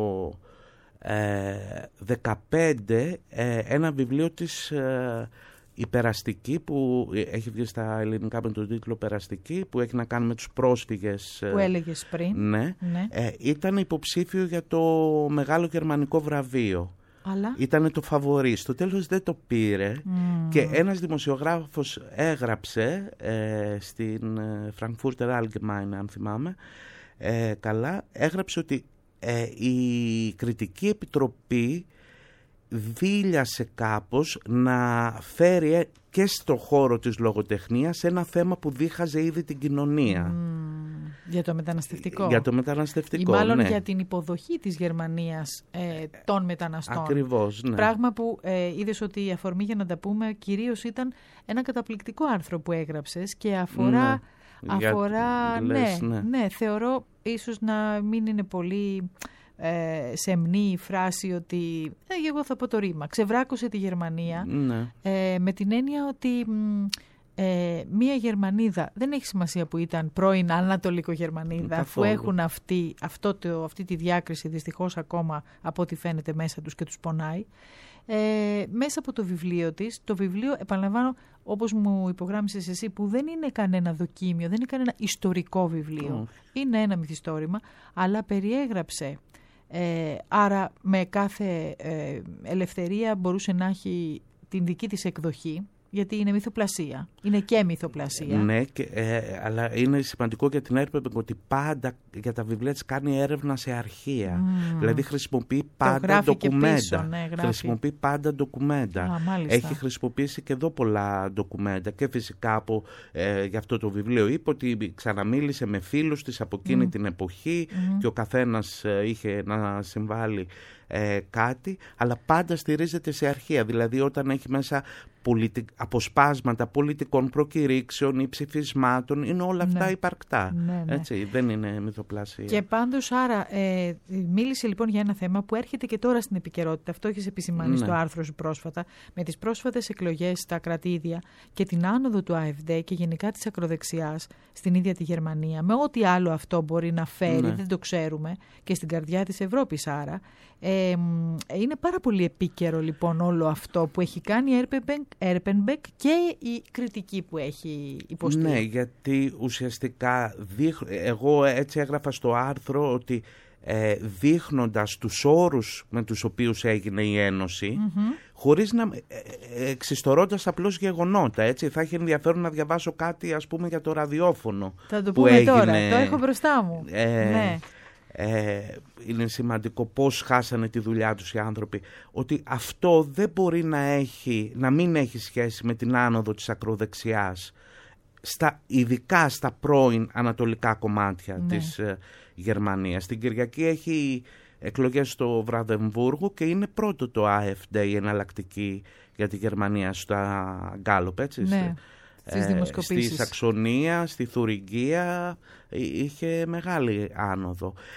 15 ένα βιβλίο της η Περαστική που έχει βγει στα ελληνικά με τον τίτλο Περαστική, που έχει να κάνει με τους πρόσφυγες που έλεγες πριν, ναι. Ήταν υποψήφιο για το μεγάλο γερμανικό βραβείο, αλλά ήταν το φαβορί, στο τέλος δεν το πήρε και ένας δημοσιογράφος έγραψε στην Frankfurter Allgemeine, αν θυμάμαι καλά, έγραψε ότι η Κριτική Επιτροπή δίλιασε κάπως να φέρει και στο χώρο της λογοτεχνίας ένα θέμα που δίχαζε ήδη την κοινωνία. Για το μεταναστευτικό. Για το μεταναστευτικό, ή μάλλον για την υποδοχή της Γερμανίας των μεταναστών. Ακριβώς, ναι. Πράγμα που είδες ότι η αφορμή, για να τα πούμε, κυρίως ήταν ένα καταπληκτικό άρθρο που έγραψες και αφορά... Ναι, θεωρώ ίσως να μην είναι πολύ σεμνή η φράση ότι εγώ θα πω το ρήμα, ξεβράκωσε τη Γερμανία, με την έννοια ότι μία Γερμανίδα, δεν έχει σημασία που ήταν πρώην Ανατολικογερμανίδα, που έχουν αυτή τη διάκριση δυστυχώς ακόμα από ό,τι φαίνεται μέσα τους και τους πονάει. Μέσα από το βιβλίο της, το βιβλίο, επαναλαμβάνω, όπως μου υπογράμμισες εσύ, που δεν είναι κανένα δοκίμιο, δεν είναι κανένα ιστορικό βιβλίο, είναι ένα μυθιστόρημα, αλλά περιέγραψε, άρα με κάθε ελευθερία μπορούσε να έχει την δική της εκδοχή, γιατί είναι μυθοπλασία. Είναι και μυθοπλασία. Ναι, αλλά είναι σημαντικό για την Έρπεμπ ότι πάντα για τα βιβλία της κάνει έρευνα σε αρχεία. Δηλαδή χρησιμοποιεί πάντα ντοκουμέντα. Χρησιμοποιεί πάντα ντοκουμέντα. Έχει χρησιμοποιήσει και εδώ πολλά ντοκουμέντα και φυσικά για αυτό το βιβλίο είπε ότι ξαναμίλησε με φίλους της από εκείνη την εποχή και ο καθένας είχε να συμβάλει κάτι, αλλά πάντα στηρίζεται σε αρχεία. Δηλαδή όταν έχει μέσα αποσπάσματα πολιτικών προκηρύξεων ή ψηφισμάτων, είναι όλα αυτά υπαρκτά. Έτσι, δεν είναι μυθοπλασία. Και πάντως, άρα, μίλησε λοιπόν για ένα θέμα που έρχεται και τώρα στην επικαιρότητα. Αυτό έχεις επισημάνει στο άρθρο σου πρόσφατα, με τις πρόσφατες εκλογές στα κρατήδια και την άνοδο του AfD και γενικά της ακροδεξιάς στην ίδια τη Γερμανία, με ό,τι άλλο αυτό μπορεί να φέρει, δεν το ξέρουμε, και στην καρδιά της Ευρώπης άρα. Είναι πάρα πολύ επίκαιρο λοιπόν όλο αυτό που έχει κάνει η Έρπενμπεκ και η κριτική που έχει υποστεί. Ναι, γιατί ουσιαστικά εγώ έτσι έγραφα στο άρθρο ότι δείχνοντας τους όρους με τους οποίους έγινε η Ένωση, χωρίς να εξιστορώντας απλώς γεγονότα, έτσι, θα έχει ενδιαφέρον να διαβάσω κάτι, ας πούμε, για το ραδιόφωνο. Θα το πούμε έγινε, τώρα, το έχω μπροστά μου. Ναι. Είναι σημαντικό πώς χάσανε τη δουλειά τους οι άνθρωποι, ότι αυτό δεν μπορεί να μην έχει σχέση με την άνοδο της ακροδεξιάς, ειδικά στα πρώην ανατολικά κομμάτια της Γερμανίας. Την Κυριακή έχει εκλογές στο Βραδεμβούργο και είναι πρώτο το AfD, η εναλλακτική για τη Γερμανία, στα Γκάλοπ, έτσι. Στη Σαξονία, στη Θουριγκία είχε μεγάλη άνοδο.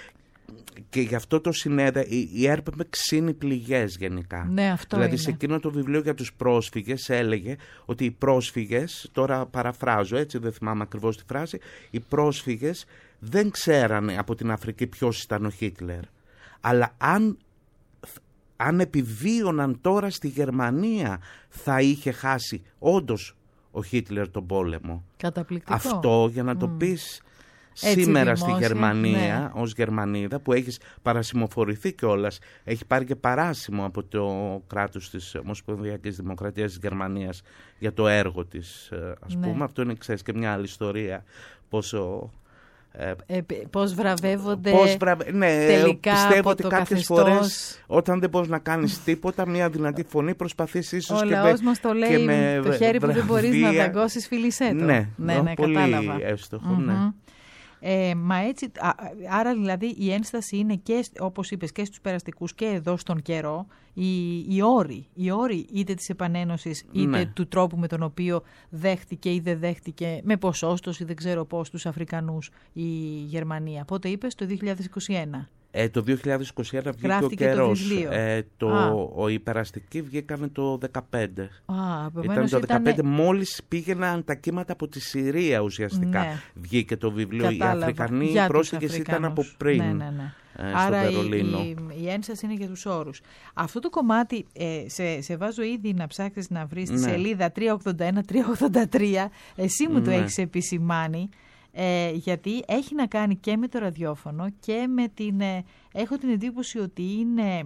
και γι' αυτό το συνέδα, η ΕΡΠ με ξύνει πληγές γενικά. Ναι, αυτό δηλαδή είναι. σε εκείνο το βιβλίο για τους πρόσφυγες έλεγε ότι οι πρόσφυγες, τώρα παραφράζω έτσι, δεν θυμάμαι ακριβώς τη φράση, οι πρόσφυγες δεν ξέρανε από την Αφρική ποιος ήταν ο Χίτλερ. Αλλά αν επιδίωναν τώρα στη Γερμανία, θα είχε χάσει όντως ο Χίτλερ τον πόλεμο. Καταπληκτικό. Αυτό για να το πεις σήμερα δημόσια, στη Γερμανία, ναι, ως Γερμανίδα, που έχεις παρασημοφορηθεί κιόλας, έχει πάρει και παράσημο από το κράτος της Ομοσπονδιακής Δημοκρατίας της Γερμανίας για το έργο της, ας πούμε. Αυτό είναι, ξέρεις, και μια άλλη ιστορία, πόσο... πώς βραβεύονται τελικά πιστεύω από ότι το κάποιες φορές όταν δεν μπορείς να κάνεις τίποτα, μια δυνατή φωνή προσπαθείς ίσως και μας το λέει, με το χέρι που δεν μπορείς να δαγκώσεις, φίλησέ το. Ναι, πολύ κατάλαβα. Εύστοχο, ναι. Μα έτσι, άρα δηλαδή η ένσταση είναι και, όπως είπες, και στους περαστικούς και εδώ στον καιρό, οι όροι είτε της επανένωσης είτε του τρόπου με τον οποίο δέχτηκε ή δεν δέχτηκε με ποσόστοση, δεν ξέρω πώς, τους Αφρικανούς η Γερμανία. Πότε είπες? Το 2021. Το 2021 βγήκε ο καιρός. Οι περαστικοί βγήκαν το 2015. Ήταν το 2015, μόλις πήγαιναν τα κύματα από τη Συρία ουσιαστικά. Ναι. Βγήκε το βιβλίο. Κατάλαβα. Οι Αφρικανοί πρόσφυγες ήταν από πριν. Ναι. Άρα η ένσταση είναι για τους όρους. Αυτό το κομμάτι σε βάζω ήδη να ψάξεις να βρεις τη σελίδα 381-383. Εσύ μου το έχεις επισημάνει. Γιατί έχει να κάνει και με το ραδιόφωνο και με την... έχω την εντύπωση ότι είναι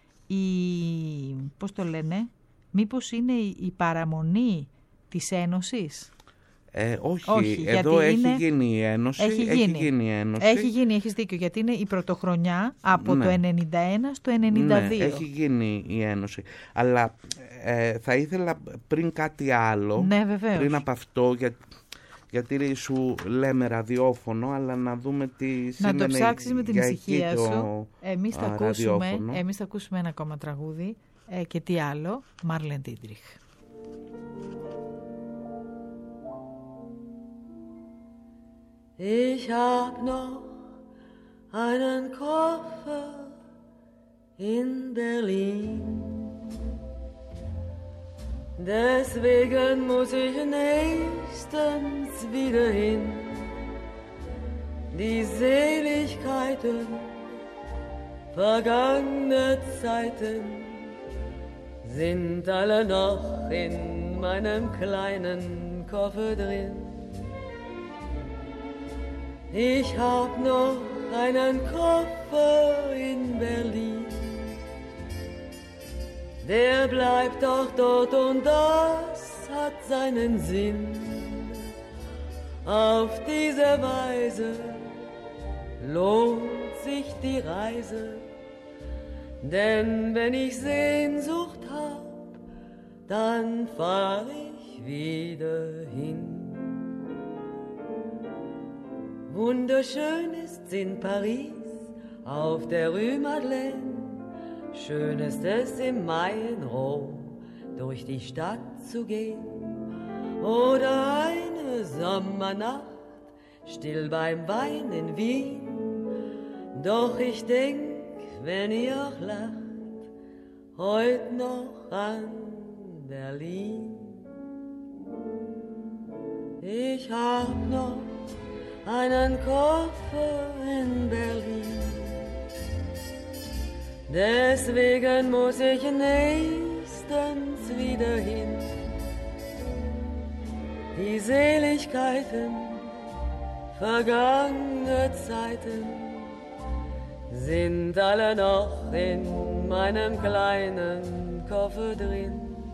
πώς το λένε, μήπως είναι η παραμονή της Ένωσης. Όχι, εδώ έχει γίνει η Ένωση. Έχει γίνει, έχεις δίκιο, γιατί είναι η πρωτοχρονιά από το 91 στο 92. Ναι, έχει γίνει η Ένωση. Αλλά θα ήθελα πριν κάτι άλλο, πριν από αυτό, γιατί σου λέμε ραδιόφωνο, αλλά να δούμε τι σημαίνει. Να το ψάξεις με την ησυχία σου. Εμείς θα ακούσουμε ένα ακόμα τραγούδι και τι άλλο. Μάρλεν Ντίτριχ. Ich hab noch einen Koffer in Berlin. Deswegen muss ich nächstens wieder hin. Die Seligkeiten vergangener Zeiten sind alle noch in meinem kleinen Koffer drin. Ich hab noch einen Koffer in Berlin. Der bleibt doch dort und das hat seinen Sinn. Auf diese Weise lohnt sich die Reise, denn wenn ich Sehnsucht hab, dann fahr ich wieder hin. Wunderschön ist's in Paris auf der Rue Madeleine. Schön ist es im Mai in Rom, durch die Stadt zu gehen. Oder eine Sommernacht, still beim Wein in Wien. Doch ich denk, wenn ihr auch lacht, heut noch an Berlin. Ich hab noch einen Koffer in Berlin. Deswegen muss ich nächstens wieder hin. Die Seligkeiten vergangener Zeiten sind alle noch in meinem kleinen Koffer drin.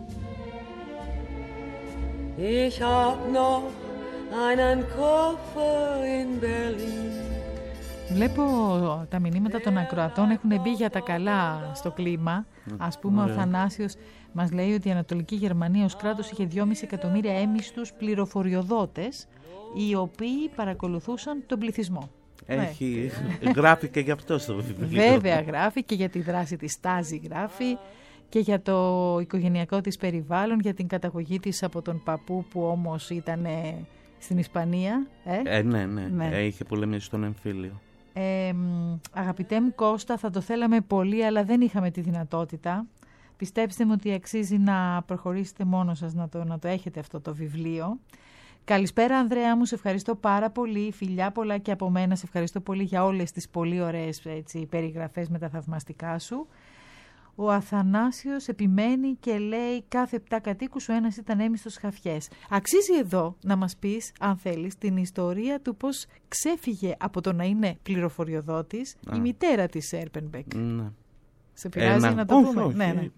Ich hab noch einen Koffer in Berlin. Βλέπω τα μηνύματα των ακροατών έχουν μπει για τα καλά στο κλίμα. Ας πούμε, ο Θανάσιος μας λέει ότι η Ανατολική Γερμανία ως κράτος είχε 2,5 εκατομμύρια έμιστους πληροφοριοδότες, οι οποίοι παρακολουθούσαν τον πληθυσμό. Γράφει και γι' αυτό στο βιβλίο. Βέβαια γράφει και για τη δράση της Στάζη γράφει και για το οικογενειακό της περιβάλλον, για την καταγωγή της από τον παππού που όμως ήταν στην Ισπανία. Ναι. Είχε πολεμήσει στον εμφύλιο. Αγαπητέ μου Κώστα, θα το θέλαμε πολύ, αλλά δεν είχαμε τη δυνατότητα. Πιστέψτε μου ότι αξίζει να προχωρήσετε μόνος σας να το έχετε αυτό το βιβλίο. Καλησπέρα Ανδρέα μου, σε ευχαριστώ πάρα πολύ. Φιλιά πολλά και από μένα, σε ευχαριστώ πολύ για όλες τις πολύ ωραίες περιγραφές με τα θαυμαστικά σου. Ο Αθανάσιος επιμένει και λέει κάθε 7 κατοίκους ο ένας ήταν έμιστος χαφιές. Αξίζει εδώ να μας πεις, αν θέλεις, την ιστορία του πώς ξέφυγε από το να είναι πληροφοριοδότης η μητέρα της Έρπενμπεκ. Ναι. Σε πειράζει να το πούμε? Όχι. Ναι.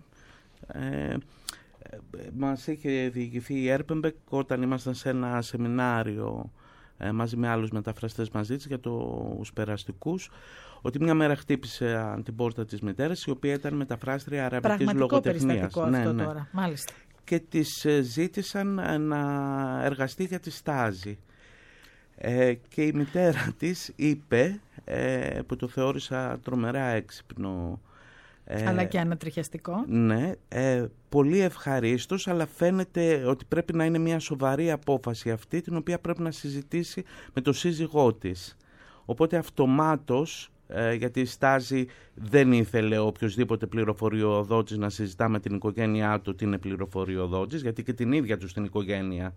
Μας είχε διηγηθεί η Έρπενμπεκ όταν ήμασταν σε ένα σεμινάριο μαζί με άλλους μεταφραστές μαζί της για τους περαστικούς, ότι μια μέρα χτύπησε την πόρτα της μητέρας, η οποία ήταν μεταφράστρια αραβικής λογοτεχνίας. Πραγματικό περιστατικό αυτό. Μάλιστα. Και της ζήτησαν να εργαστεί για τη στάζη. Και η μητέρα της είπε, που το θεώρησα τρομερά έξυπνο, αλλά και ανατριχιαστικό. Ναι, πολύ ευχαρίστως, αλλά φαίνεται ότι πρέπει να είναι μια σοβαρή απόφαση αυτή, την οποία πρέπει να συζητήσει με τον σύζυγό της. Οπότε αυτομάτως, γιατί η στάζη δεν ήθελε οποιοσδήποτε πληροφοριοδότης να συζητά με την οικογένειά του ότι είναι πληροφοριοδότης, γιατί και την ίδια του την οικογένεια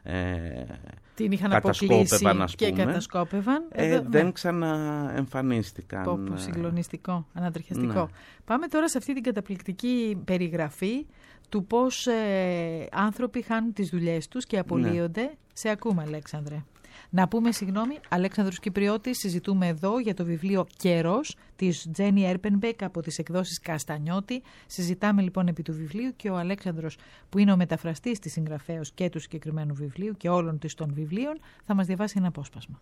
την είχαν αποκλείσει και κατασκόπευαν. Δεν ξαναεμφανίστηκαν. Πόπο, συγκλονιστικό, ανατριχιαστικό. Ναι. Πάμε τώρα σε αυτή την καταπληκτική περιγραφή του πώς άνθρωποι χάνουν τις δουλειές τους και απολύονται. Ναι. Σε ακούμε, Αλέξανδρε. Να πούμε συγγνώμη, Αλέξανδρος Κυπριώτης, συζητούμε εδώ για το βιβλίο «Καιρός» της Τζένι Έρπενμπεκ από τις εκδόσεις Καστανιώτη. Συζητάμε λοιπόν επί του βιβλίου και ο Αλέξανδρος, που είναι ο μεταφραστής της συγγραφέως και του συγκεκριμένου βιβλίου και όλων των βιβλίων, θα μας διαβάσει ένα απόσπασμα.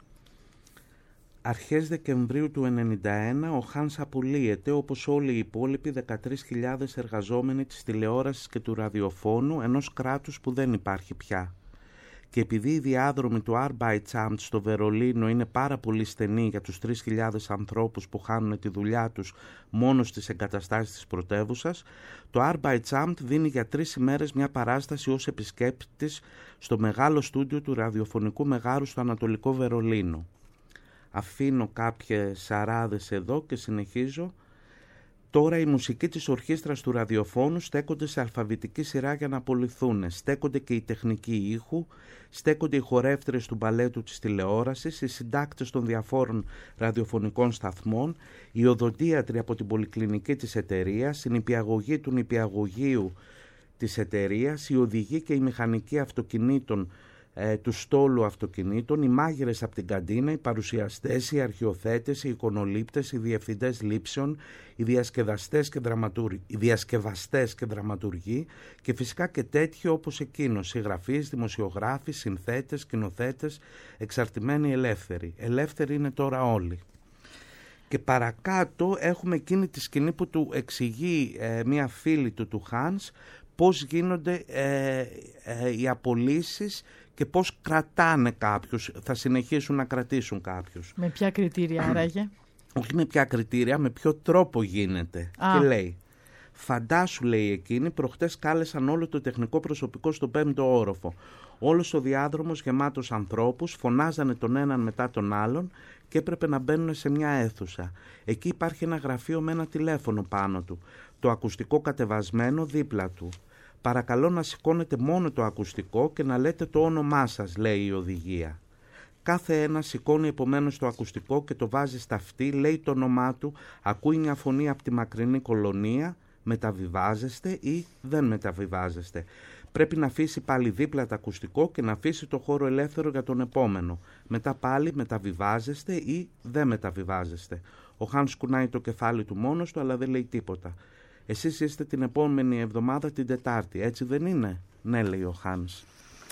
Αρχές Δεκεμβρίου του 1991 ο Χάνς απολύεται, όπως όλοι οι υπόλοιποι 13.000 εργαζόμενοι της τηλεόρασης και του ραδιοφώνου ενός κράτους που δεν υπάρχει πια. Και επειδή οι διάδρομοι του Arbeitsamt στο Βερολίνο είναι πάρα πολύ στενοί για τους 3.000 ανθρώπους που χάνουν τη δουλειά τους μόνο στις εγκαταστάσεις της πρωτεύουσας, το Arbeitsamt δίνει για 3 ημέρες μια παράσταση ως επισκέπτης στο μεγάλο στούντιο του ραδιοφωνικού μεγάρου στο Ανατολικό Βερολίνο. Αφήνω κάποιες σαράδες εδώ και συνεχίζω. Τώρα οι μουσικοί της ορχήστρας του ραδιοφώνου στέκονται σε αλφαβητική σειρά για να απολυθούν. Στέκονται και οι τεχνικοί ήχου, στέκονται οι χορεύτριες του μπαλέτου της τηλεόρασης, οι συντάκτες των διαφόρων ραδιοφωνικών σταθμών, οι οδοντίατροι από την πολυκλινική της εταιρείας, οι νηπιαγωγοί του νηπιαγωγείου της εταιρείας, οι οδηγοί και οι μηχανικοί αυτοκινήτων του στόλου αυτοκινήτων, οι μάγειρες από την καντίνα, οι παρουσιαστές, οι αρχιοθέτες, οι εικονολήπτες, οι διευθυντές λήψεων, οι διασκευαστές και δραματουργοί και φυσικά και τέτοιοι όπως εκείνος, συγγραφείς, δημοσιογράφοι, συνθέτες, σκηνοθέτες, εξαρτημένοι ελεύθεροι. Ελεύθεροι είναι τώρα όλοι. Και παρακάτω έχουμε εκείνη τη σκηνή που του εξηγεί μια φίλη του Χάνς πώς γίνονται οι απολύσεις και πώς κρατάνε κάποιους, θα συνεχίσουν να κρατήσουν κάποιους. Με ποια κριτήρια άραγε? Όχι με ποια κριτήρια, με ποιο τρόπο γίνεται. Και λέει, φαντάσου, λέει εκείνη, προχτές κάλεσαν όλο το τεχνικό προσωπικό στον 5ο όροφο. Όλος ο διάδρομος γεμάτος ανθρώπους, φωνάζανε τον έναν μετά τον άλλον και έπρεπε να μπαίνουν σε μια αίθουσα. Εκεί υπάρχει ένα γραφείο με ένα τηλέφωνο πάνω του, το ακουστικό κατεβασμένο δίπλα του. Παρακαλώ να σηκώνετε μόνο το ακουστικό και να λέτε το όνομά σας, λέει η οδηγία. Κάθε ένα σηκώνει επομένως το ακουστικό και το βάζει στα αυτή, λέει το όνομά του, ακούει μια φωνή από τη μακρινή κολονία, μεταβιβάζεστε ή δεν μεταβιβάζεστε. Πρέπει να αφήσει πάλι δίπλα το ακουστικό και να αφήσει το χώρο ελεύθερο για τον επόμενο. Μετά πάλι μεταβιβάζεστε ή δεν μεταβιβάζεστε. Ο Χάνς κουνάει το κεφάλι του μόνος του, αλλά δεν λέει τίποτα. Εσείς είστε την επόμενη εβδομάδα την Τετάρτη, έτσι δεν είναι? Ναι, λέει ο Χάνς.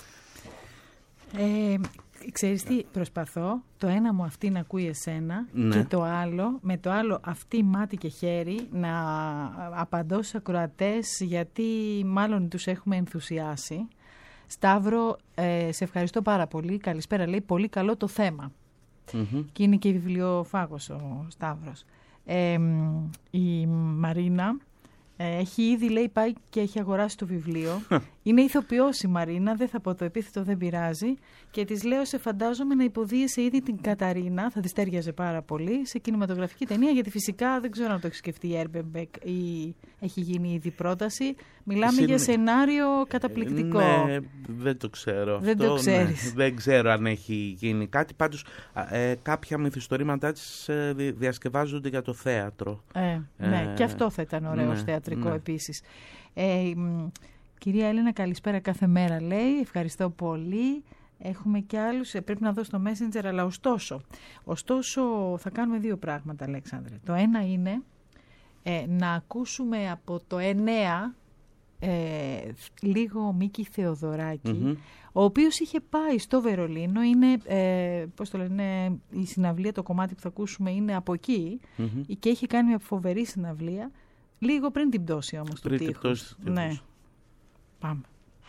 Ξέρεις τι, προσπαθώ το ένα μου αυτή να ακούει εσένα, ναι, και το άλλο, με το άλλο αυτή μάτι και χέρι να απαντώ στους ακροατές, γιατί μάλλον τους έχουμε ενθουσιάσει. Σταύρο, σε ευχαριστώ πάρα πολύ. Καλησπέρα, λέει, πολύ καλό το θέμα. Και είναι και βιβλιοφάγος ο Σταύρος. Η Μαρίνα Έχει ήδη, λέει, πάει και έχει αγοράσει το βιβλίο. Είναι ηθοποιός η Μαρίνα, δεν θα πω το επίθετο, δεν πειράζει. Και της λέω, σε φαντάζομαι να υποδίεσαι ήδη την Καταρίνα, θα της τέριαζε πάρα πολύ, σε κινηματογραφική ταινία, γιατί φυσικά δεν ξέρω αν το έχει σκεφτεί η Έρμπεμπεκ ή έχει γίνει ήδη πρόταση. Μιλάμε για σενάριο καταπληκτικό. Ναι, δεν το ξέρω. Δεν το ξέρεις. Ναι, δεν ξέρω αν έχει γίνει κάτι. Πάντως κάποια μυθιστορήματά της διασκευάζονται για το θέατρο. Ναι, και αυτό θα ήταν ωραίο θεατρικό επίσης. Κυρία Έλενα, καλησπέρα κάθε μέρα, λέει. Ευχαριστώ πολύ. Έχουμε και άλλους, πρέπει να δω στο Messenger, αλλά ωστόσο θα κάνουμε δύο πράγματα, Αλέξανδρε. Το ένα είναι να ακούσουμε από το 9 λίγο Μίκη Θεοδωράκη, ο οποίος είχε πάει στο Βερολίνο. Είναι, πώς το λένε, η συναυλία, το κομμάτι που θα ακούσουμε είναι από εκεί, και έχει κάνει μια φοβερή συναυλία, λίγο πριν την πτώση όμως του τείχους. Ναι. Πάμε.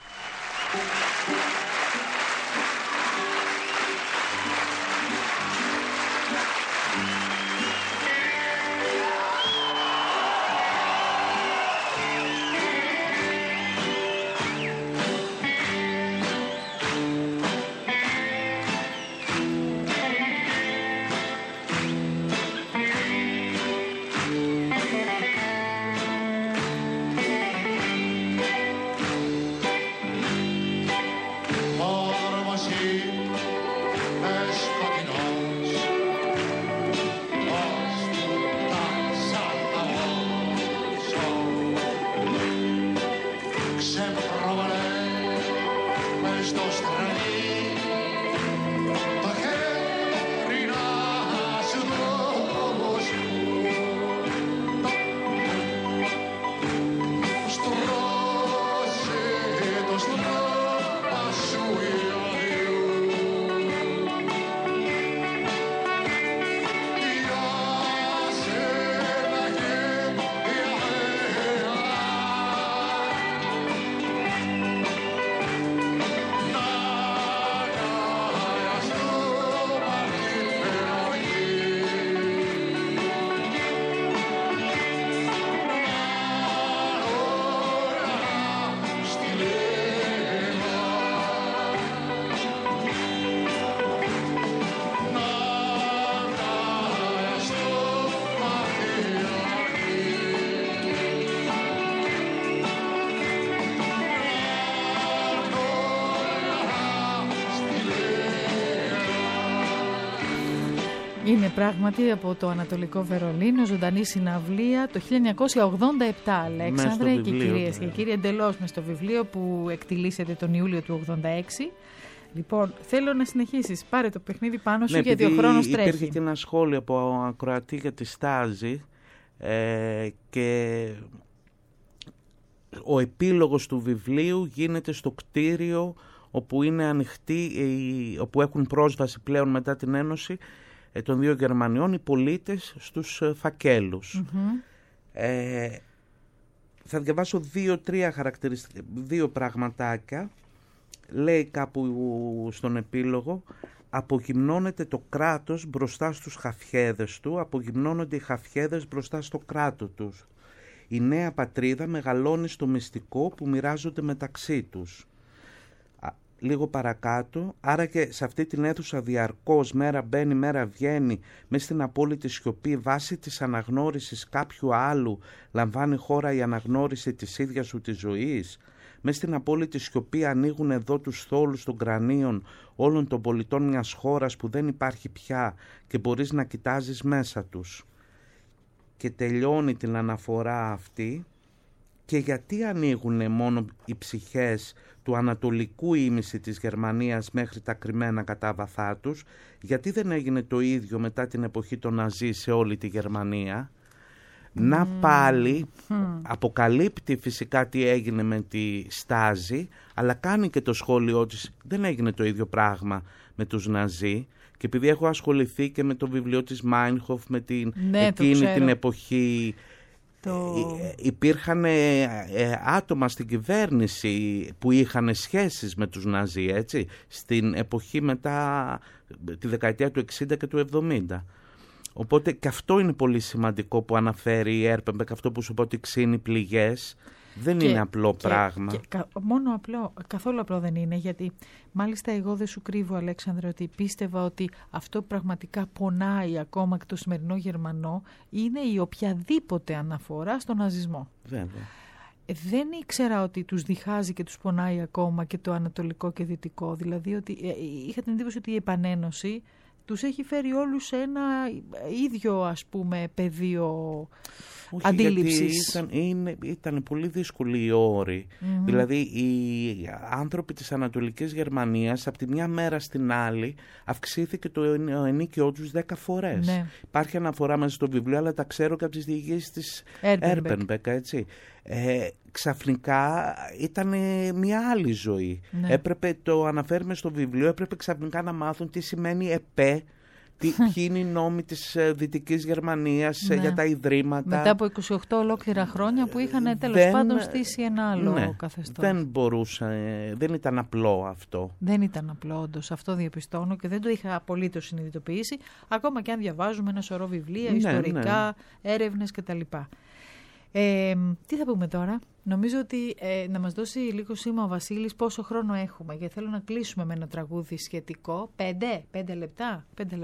Είναι πράγματι από το Ανατολικό Βερολίνο, ζωντανή συναυλία το 1987, Αλέξανδρε, και κυρίες και κύριοι, εντελώς μες στο βιβλίο που εκτιλήσεται τον Ιούλιο του 1986. Λοιπόν, θέλω να συνεχίσεις. Πάρε το παιχνίδι πάνω σου, γιατί ο χρόνος τρέχει. Υπήρχε και ένα σχόλιο από ακροατή για τη Στάζη και ο επίλογος του βιβλίου γίνεται στο κτίριο όπου είναι ανοιχτή, όπου έχουν πρόσβαση πλέον μετά την Ένωση των δύο Γερμανιών οι πολίτες στους φακέλους. Θα διαβάσω δύο πραγματάκια. Λέει κάπου στον επίλογο: απογυμνώνεται το κράτος μπροστά στους χαφιέδες του, απογυμνώνονται οι χαφιέδες μπροστά στο κράτο τους. Η νέα πατρίδα μεγαλώνει στο μυστικό που μοιράζονται μεταξύ τους. Λίγο παρακάτω, άρα και σε αυτή την αίθουσα διαρκώς μέρα μπαίνει μέρα βγαίνει, μες στην απόλυτη σιωπή βάσει της αναγνώρισης κάποιου άλλου λαμβάνει χώρα η αναγνώριση της ίδιας σου της ζωής. Μες στην απόλυτη σιωπή ανοίγουν εδώ τους θόλους των κρανίων όλων των πολιτών μιας χώρας που δεν υπάρχει πια και μπορείς να κοιτάζεις μέσα τους. Και τελειώνει την αναφορά αυτή. Και γιατί ανοίγουν μόνο οι ψυχές του ανατολικού ήμιση της Γερμανίας μέχρι τα κρυμμένα κατάβαθά τους, γιατί δεν έγινε το ίδιο μετά την εποχή των Ναζί σε όλη τη Γερμανία. Να πάλι αποκαλύπτει φυσικά τι έγινε με τη Στάζη, αλλά κάνει και το σχόλιο της δεν έγινε το ίδιο πράγμα με τους Ναζί. Και επειδή έχω ασχοληθεί και με το βιβλίο της Μάινχοφ με εκείνη την εποχή, υπήρχαν άτομα στην κυβέρνηση που είχαν σχέσεις με τους Ναζί, έτσι, στην εποχή μετά τη δεκαετία του 60 και του 70. Οπότε και αυτό είναι πολύ σημαντικό που αναφέρει η Έρπενμπεκ, αυτό που σου πω ότι ξύνει πληγές. Δεν είναι απλό πράγμα. Μόνο απλό, καθόλου απλό δεν είναι, γιατί μάλιστα εγώ δεν σου κρύβω, Αλέξανδρε, ότι πίστευα ότι αυτό που πραγματικά πονάει ακόμα και το σημερινό Γερμανό είναι η οποιαδήποτε αναφορά στον ναζισμό. Βέβαια. Δεν ήξερα ότι τους διχάζει και τους πονάει ακόμα και το ανατολικό και δυτικό. Δηλαδή ότι είχα την εντύπωση ότι η επανένωση τους έχει φέρει όλους σε ένα ίδιο, ας πούμε, πεδίο αντίληψης. Ήταν πολύ δύσκολοι οι όροι. Δηλαδή οι άνθρωποι της Ανατολικής Γερμανίας από τη μια μέρα στην άλλη αυξήθηκε το ενίκαιό τους 10 φορές. Ναι. Υπάρχει αναφορά μέσα στο βιβλίο, αλλά τα ξέρω και από τις διηγήσεις της Έρπενμπεκ, έτσι. Ξαφνικά ήταν μια άλλη ζωή. Ναι. Έπρεπε, το αναφέρουμε στο βιβλίο, έπρεπε ξαφνικά να μάθουν τι σημαίνει ΕΠΕ, ποιοι είναι οι νόμοι της Δυτικής Γερμανίας για τα ιδρύματα. Μετά από 28 ολόκληρα χρόνια που είχαν τέλος πάντων στήσει ένα άλλο καθεστώς. Δεν μπορούσε, δεν ήταν απλό αυτό. Δεν ήταν απλό, όντως, αυτό διαπιστώνω και δεν το είχα απολύτως συνειδητοποιήσει, ακόμα και αν διαβάζουμε ένα σωρό βιβλία, ιστορικά, έρευνες κτλ. Τι θα πούμε τώρα? Νομίζω ότι να μας δώσει λίγο σήμα ο Βασίλης πόσο χρόνο έχουμε, γιατί θέλω να κλείσουμε με ένα τραγούδι σχετικό. 5 λεπτά.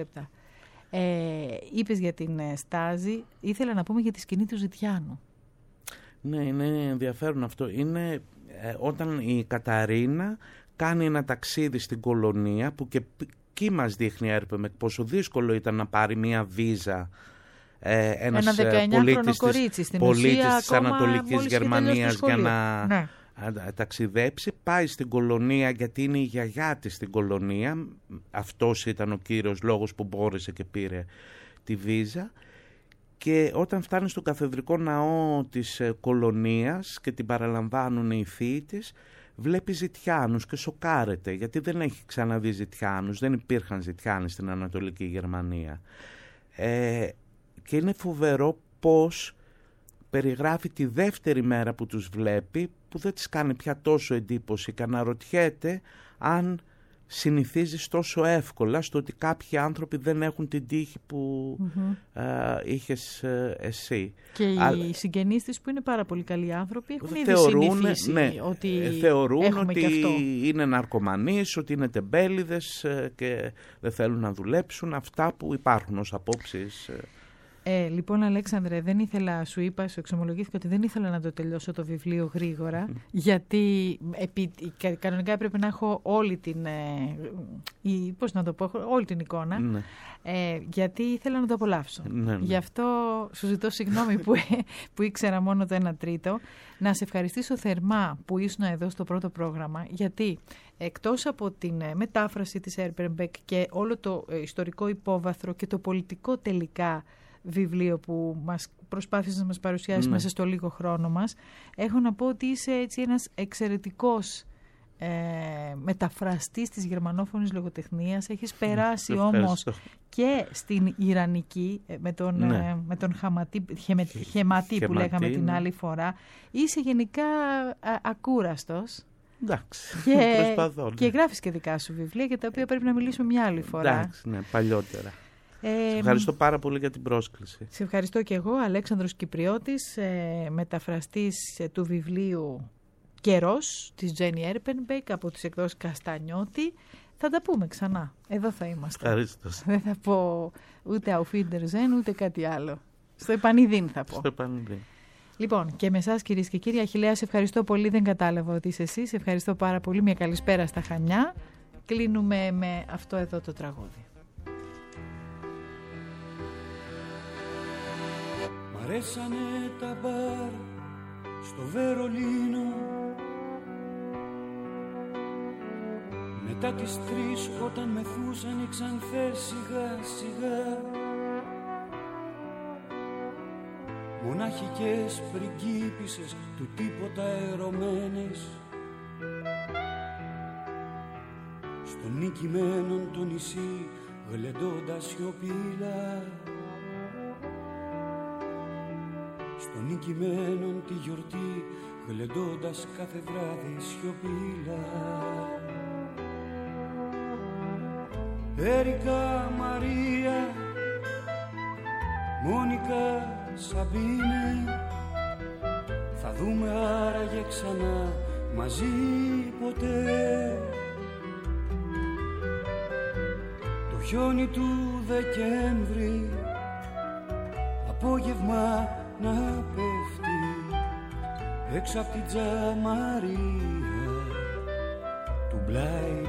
Είπες για την Στάζη, ήθελα να πούμε για τη σκηνή του Ζητιάνου. Ναι, είναι ενδιαφέρον αυτό. Είναι όταν η Καταρίνα κάνει ένα ταξίδι στην κολονία, που και εκεί μας δείχνει Έρπενμπεκ πόσο δύσκολο ήταν να πάρει μια βίζα ένα 19χρονο κορίτσι στην πολίτης της Ανατολικής Γερμανίας για να ταξιδέψει. Πάει στην κολονία γιατί είναι η γιαγιά της στην κολονία. Αυτός ήταν ο κύριος λόγος που μπόρεσε και πήρε τη βίζα. Και όταν φτάνει στο καθεδρικό ναό της κολονίας και την παραλαμβάνουν οι θείοι της, βλέπει Ζητιάνους και σοκάρεται, γιατί δεν έχει ξαναδεί Ζητιάνους, δεν υπήρχαν Ζητιάνοι στην Ανατολική Γερμανία. Και είναι φοβερό πώς περιγράφει τη δεύτερη μέρα που τους βλέπει, που δεν της κάνει πια τόσο εντύπωση και αναρωτιέται αν συνηθίζεις τόσο εύκολα στο ότι κάποιοι άνθρωποι δεν έχουν την τύχη που είχες εσύ. Και οι συγγενείς της, που είναι πάρα πολύ καλοί άνθρωποι, έχουν ήδη συνηθίσει ότι θεωρούν ότι είναι ναρκωμανείς, ότι είναι τεμπέληδες και δεν θέλουν να δουλέψουν, αυτά που υπάρχουν ως απόψεις. Λοιπόν, Αλέξανδρε, δεν ήθελα, σου είπα, σου εξομολογήθηκα ότι δεν ήθελα να το τελειώσω το βιβλίο γρήγορα, γιατί κανονικά έπρεπε να έχω όλη την, όλη την εικόνα, γιατί ήθελα να το απολαύσω. Γι' αυτό σου ζητώ συγγνώμη που ήξερα μόνο το 1/3. Να σε ευχαριστήσω θερμά που ήσουν εδώ στο πρώτο πρόγραμμα, γιατί εκτός από την μετάφραση της Έρπενμπεκ και όλο το ιστορικό υπόβαθρο και το πολιτικό τελικά βιβλίο που μας προσπάθησε να μας παρουσιάσει μέσα στο λίγο χρόνο μας, έχω να πω ότι είσαι έτσι ένας εξαιρετικός μεταφραστής της γερμανόφωνης λογοτεχνίας. Έχεις περάσει όμως και στην Ιρανική με τον Χεματί που λέγαμε την άλλη φορά. Είσαι γενικά ακούραστος. Εντάξει, και γράφεις και δικά σου βιβλία, για τα οποία πρέπει να μιλήσουμε μια άλλη φορά. Εντάξει, παλιότερα. Σε ευχαριστώ πάρα πολύ για την πρόσκληση. Σε ευχαριστώ και εγώ, Αλέξανδρος Κυπριώτης, μεταφραστής του βιβλίου «Καιρός» της Τζένι Έρπενμπεκ από τις εκδόσεις Καστανιώτη. Θα τα πούμε ξανά. Εδώ θα είμαστε. Ευχαριστώ. Δεν θα πω ούτε Auf Wiedersehen ούτε κάτι άλλο. Στο επανειδήν θα πω. Στο επανειδήν. Λοιπόν, και με εσάς, κυρίες και κύριοι, Αχιλλέα, σε ευχαριστώ πολύ. Δεν κατάλαβα ότι είσαι εσύ. Σε ευχαριστώ πάρα πολύ. Μια καλησπέρα στα Χανιά. Κλείνουμε με αυτό εδώ το τραγούδι. Μ' αρέσανε τα μπαρ στο Βερολίνο, μετά τις 3 όταν μεθούσαν οι ξανθές σιγά σιγά, μονάχικες πριγκίπισσες του τίποτα ερωμένες, στον νικημένον το νησί γλεντώντας σιωπηλά, στον νικημένον τη γιορτή γλεντώντας κάθε βράδυ σιωπηλά. Έρικα Μαρία, Μόνικα, Σαμπίνε, θα δούμε άραγε ξανά μαζί ποτέ? Το χιόνι του Δεκέμβρη, απόγευμα να πέφτει έξω απ' την τζαμαρία του Μπλάι